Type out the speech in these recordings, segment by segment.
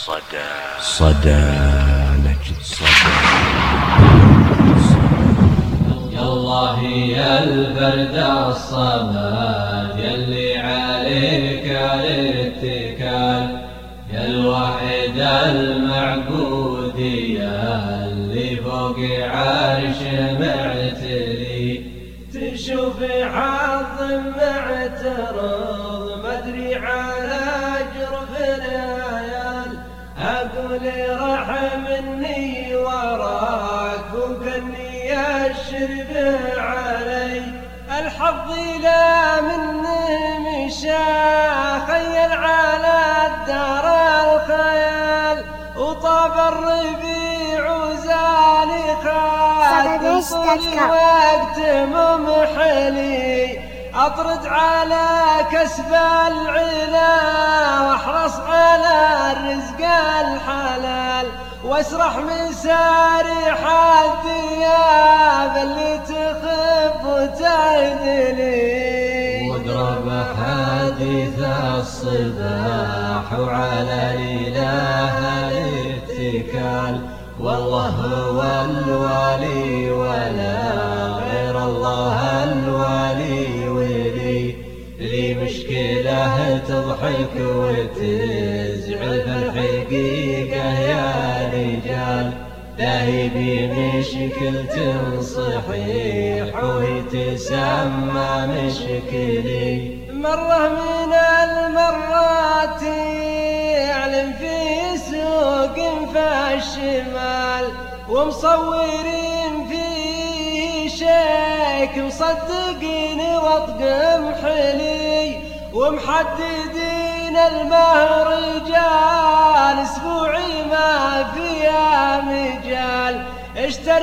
صدى نجد يالله يا البرد الصمد يلي عليك الاتكال، يا الوحيد المعبود يا اللي فوق عرش معتلي، تشوف حظ معترض مدري على جرف العيال، أقول رحمني وراك وكني الشرب علي، الحظ لا منه مشى خيل على الدار الخيال، وطاب الربيع وزالي خاد طول وقت ممحلي، أطرد على كسب العلا واحرص على الرزق الحلال، واسرح مسارح الثياب اللي تخف وتعدلي، واقرب حديث الصباح وعلى الإله الاتكال، والله هو الوالي ولا غير الله الوالي، ولي لي مشكلة تضحك وتزعل في الحقيقة يا رجال، لا هي بمشكلة صحيح وهي تسمى مشكلي، مرة من المرات يعلم في سوق فالشمال، ومصورين فيه شيك مصدقين وطق محلي، ومحددين المهرجان اسبوعي ما فيها مجال، اشتر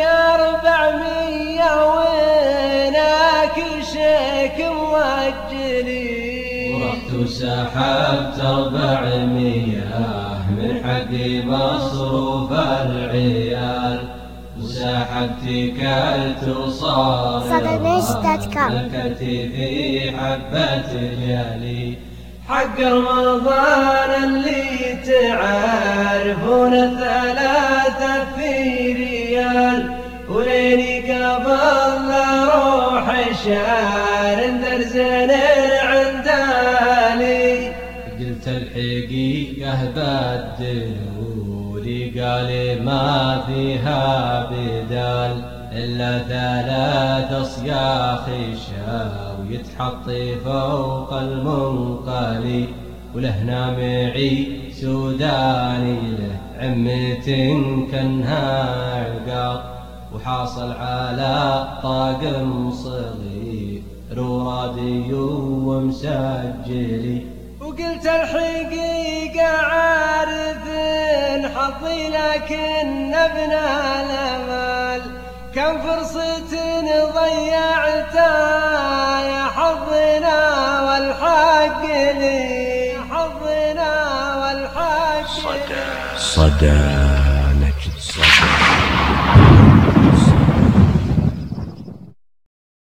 ب400 وينك شيك موجلي، ورحت وسحبت 400 من حقي مصروف العيال، وسحبت كلت وصار ملكتي في حبة جالي، حق رمضان اللي تعرفون 3 في ريال، وليني قبل روح شهر درزين عند علي، قلت الحقيقة بدلولي قالي ما فيها بدال إلا 3 صياخ شاو يتحطي فوق المنقلي، ولهنا معي سوداني له عمة كانها عقاط، وحاصل على طاقم صغير وراديو ومسجلي، وقلت الحقيقة عارف حظي لكن ابن الامال، كم فرصة ضيعتها يا حظنا والحق لي، حظنا والحق صدى نجد